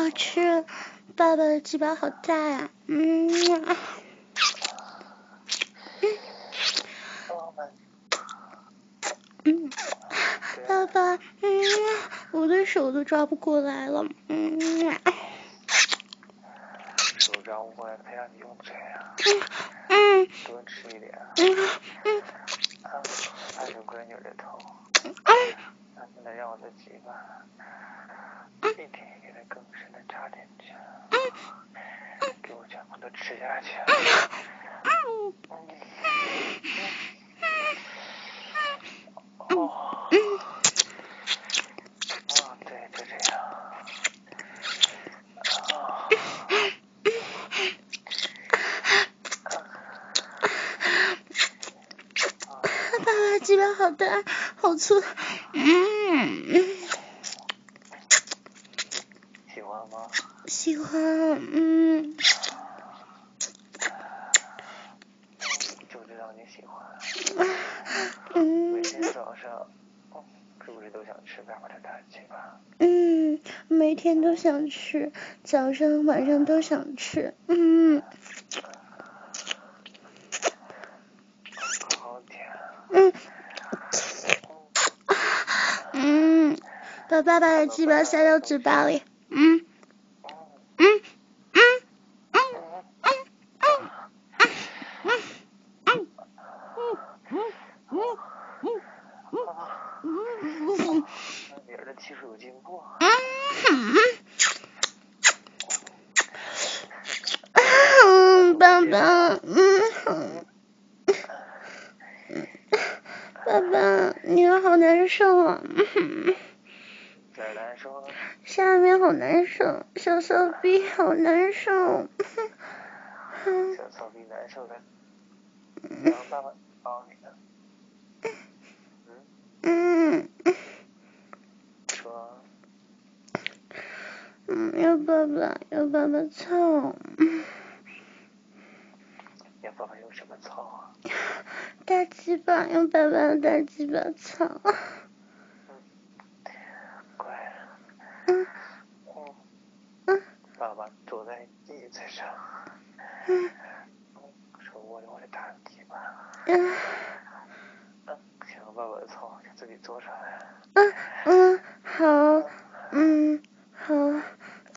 我去，爸爸的鸡巴好大呀，爸爸，我的手都抓不过来了， 手抓不过来，配让你用嘴啊，多吃一点，把这闺女的头，能不能让我的鸡巴一点一点的更深的插进去，给我全部都吃下去。对，就这样。 爸爸鸡巴好大，好粗， 喜欢吗？ 喜欢， 就知道你喜欢。每天早上，是不是都想吃爸爸的大鸡巴？ 每天都想吃，早上晚上都想吃， 好好舔。 把爸爸的鸡巴塞到嘴巴里， 女儿的技术有进步。 爸爸，爸爸，你好难受啊， 哪儿难受了？ 下面好难受，小骚逼好难受， 小骚逼难受的，让爸爸抱你呢。说。 要爸爸操。 要爸爸用什么操啊？ 大鸡巴，用爸爸的大鸡巴操。 乖。爸爸坐在椅子上，手握着我的大鸡巴。想要爸爸的操，就自己做出来。 好，好。